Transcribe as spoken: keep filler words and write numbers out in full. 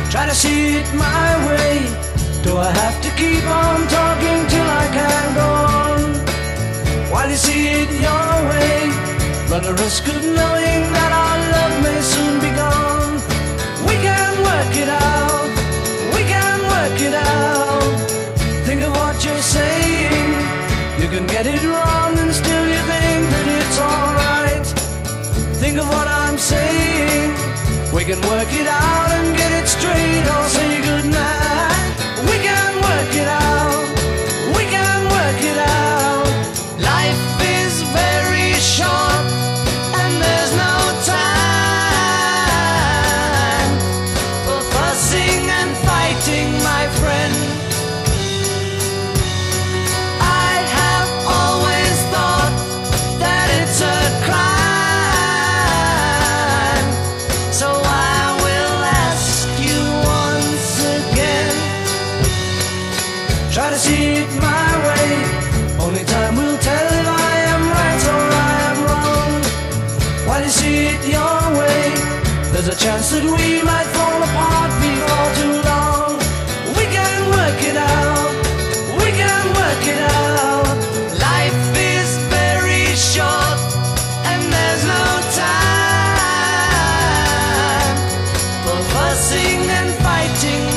Try to see it my way. Do I have to keep on talking till I can go on? While you see it your way, run the risk of knowing that our love may soon be gone. We can work it out, we can work it out. Think of what you're saying. You can get it wrong and still you think that it's alright. Think of what I'm saying. We can work it out and get it straight or say goodnight. We can work it out, we can work it out. Life is very short and there's no time for fussing and fighting, my friend. I have always thought that it's a crime, so I will ask you once again. Try to see it my way. Only time will tell if I am right or I am wrong. While you see it your way, there's a chance that we might fall apart before too long. We can work it out, we can work it out. Life is very short and there's no time for fussing and fighting,